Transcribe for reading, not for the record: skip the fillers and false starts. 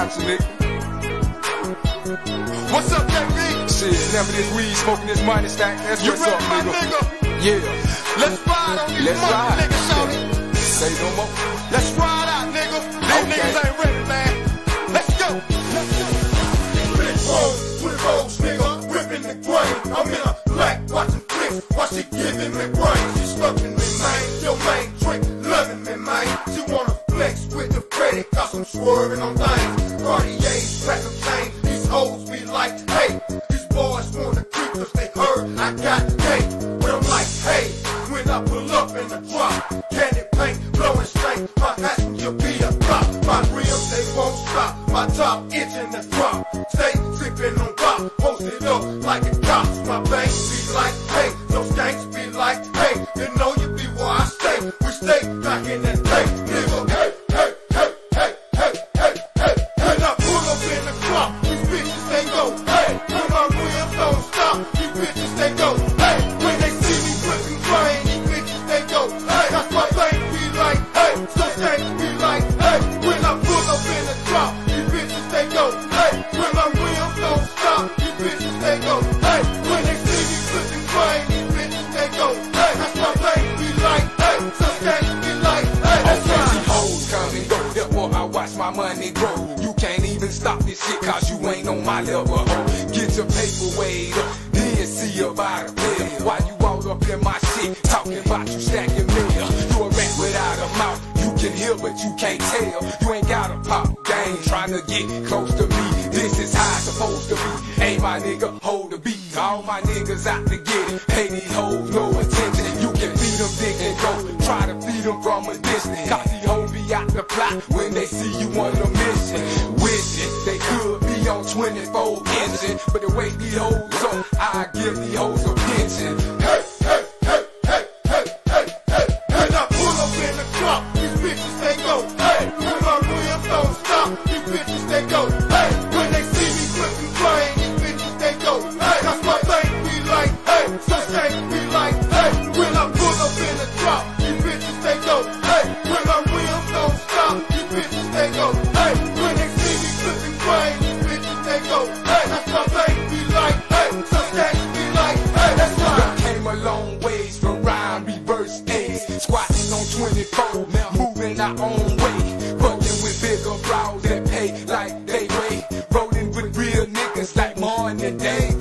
got you, nigga. What's up, KB? Shit, never this weed, smoking this money stack. That's what's up, nigga. Yeah. Let's ride on these money, nigga, shawty. Say no more. Let's ride out, nigga. These niggas ain't ready, man. Let's go. Flip rolls, 20 rolls, nigga, whipping the grain. I'm in a black, watching flicks, while she giving me brain. She stuffing me, man. Your main trick, loving me, man. She wanna flex with the credit, cause I'm swerving on things. Cartier's, platinum chains, these hoes be like, hey. These boys wanna creep cause they heard I got game. But I'm like, hey, when I pull up in the drop, candy paint, blowing straight, my passenger be a cop. My rims, they won't stop, my top itching the drop. Stay tripping on pop, posted up like a cop. My bank be like, hey, those gangs be like, hey, you know you be where I stay. We stay back in that day, nigga. Hey, hey, hey, hey, hey, hey, hey. When I pull up in the drop, these bitches they go, hey. When my rims don't stop, these bitches they go, hey. When they see me flipping grain, these bitches they go, hey. That's my bank be like, hey. Those gangs be like, hey. When I pull up in the drop, these bitches they go, hey. When my rims don't stop, these bitches they go, hey. When they see me flipping grain, these bitches they go, hey. That's my bank be like, hey. Those gangs be like, hey. That's Okay, right. these hoes come and go, therefore I watch my money grow. You can't even stop this shit cause you ain't on my level, ho. Get your paper weighed up, then see about a bill. While you all up in my shit, talking about you stacking million. You a rat without a mouth, you can hear but you can't tell. You ain't got a pop game, trying to get close to me. This is how it's supposed to be. Hey my nigga, hold the beat. All my niggas out to get it. Pay these hoes no attention. You can feed them dick and go. Try to feed them from a distance. Cause these hoes be out the plot when they see you on a mission. Wishing they could be on 24 engine. But the way these hoes up, I give these hoes a pension. Hey, hey, hey, hey, hey, hey, hey. When I pull up in the drop, these bitches they go, hey. When my rims don't stop, these bitches they go, hey. When they see me flipping grain, these bitches they go, hey. That's my bank be like, hey. Some gangs be like, hey. When I pull up in the drop, these bitches they go, hey. When my rims don't stop, these bitches they go, hey. When they see me flipping grain, these bitches they go, hey. That's my bank be like, hey. Some gangs be like, hey. That's right. Came a long ways from rhyme, reverse A's. Squatting on 24, now moving our own way. Fucking with bigger bros that pay like they weigh. Rolling with real niggas like morning day.